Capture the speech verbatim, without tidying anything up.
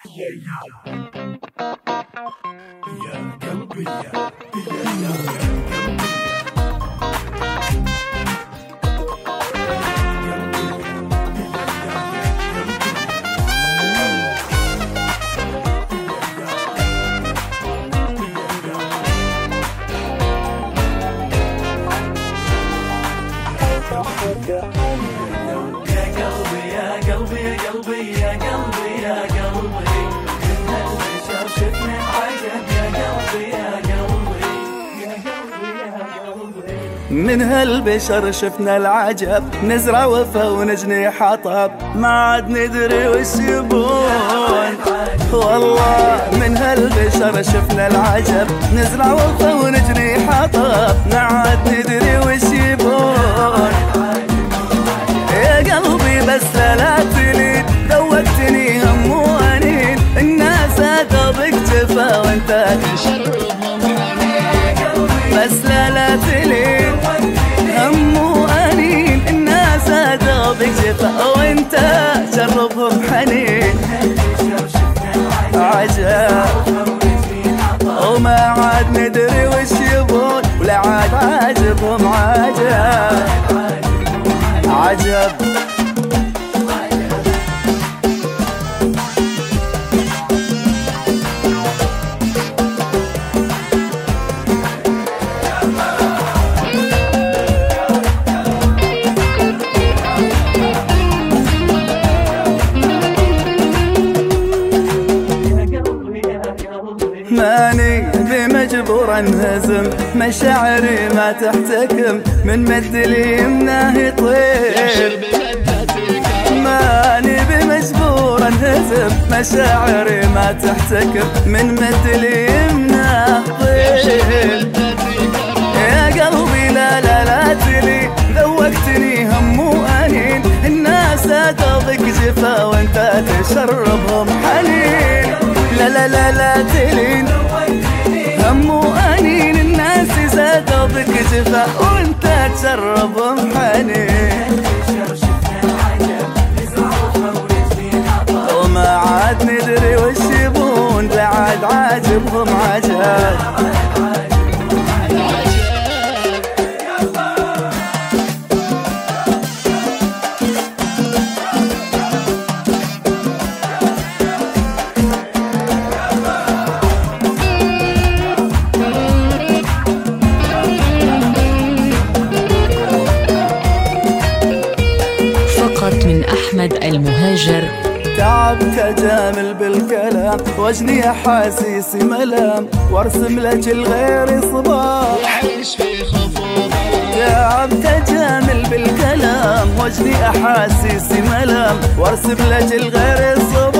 من هالبشر شفنا العجب، نزرع وفا ونجني حطب، ما عاد ندري وش يبون. والله من هالبشر شفنا العجب، نزرع وفا ونجني حطب، ما عاد ندري وش يبون. يا قلبي بس لا تلين، ذوقتني هم وانين، الناس ادوبك جفا وانت تشربهم حنين. بس لا لا تلين هم وانين، الناس ادوبك جفا وانت تشربهم حنين. عجب وما عاد ندري وش يبون، ولا عاد عاجبهم عجب عجب. ماني بمجبور انهزم، مشاعري ما تحتكم، من مد لي يمناه يطير. ماني بمجبور انهزم، مشاعري ما تحتكم، من مد لي يمناه يطير. يا قلبي لا لا لا تلي، ذوقتني هم وانين، الناس ادوبك جفا وانت تشربهم حنين. لا لا لا لا تلين هم وانين، الناس زادوا بك جفا وانت تشربهم حنين. وما عاد ندري وش يبون، لا عاد عاجبهم عجب. من أحمد المهاجر. تعبت أجامل بالكلام، واجني أحاسيسي ملام، وارسم لك الغير صباح وعيش في خفوض. تعبت أجامل بالكلام، واجني أحاسيسي ملام، وارسم لك الغير صباح